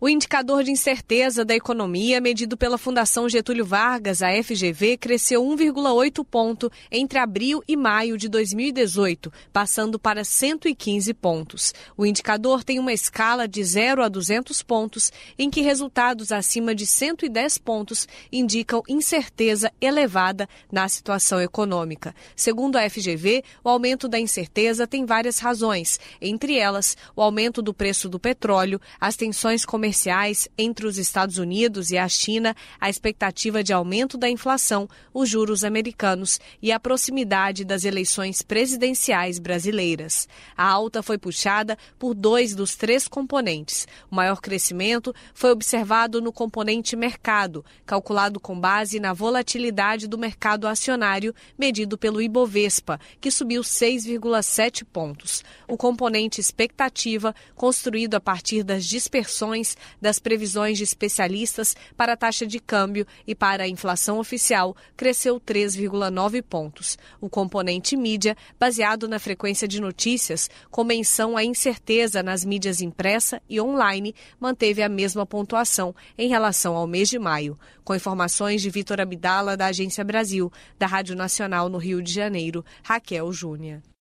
O indicador de incerteza da economia, medido pela Fundação Getúlio Vargas, a FGV, cresceu 1,8 ponto entre abril e maio de 2018, passando para 115 pontos. O indicador tem uma escala de 0 a 200 pontos, em que resultados acima de 110 pontos indicam incerteza elevada na situação econômica. Segundo a FGV, o aumento da incerteza tem várias razões, entre elas o aumento do preço do petróleo, as tensões comerciais entre os Estados Unidos e a China, a expectativa de aumento da inflação, os juros americanos e a proximidade das eleições presidenciais brasileiras. A alta foi puxada por 2 dos 3 componentes. O maior crescimento foi observado no componente mercado, calculado com base na volatilidade do mercado acionário, medido pelo Ibovespa, que subiu 6,7 pontos. O componente expectativa, construído a partir das dispersões das previsões de especialistas para a taxa de câmbio e para a inflação oficial, cresceu 3,9 pontos. O componente mídia, baseado na frequência de notícias, com menção à incerteza nas mídias impressa e online, manteve a mesma pontuação em relação ao mês de maio. Com informações de Vitor Abdala, da Agência Brasil, da Rádio Nacional no Rio de Janeiro, Raquel Júnior.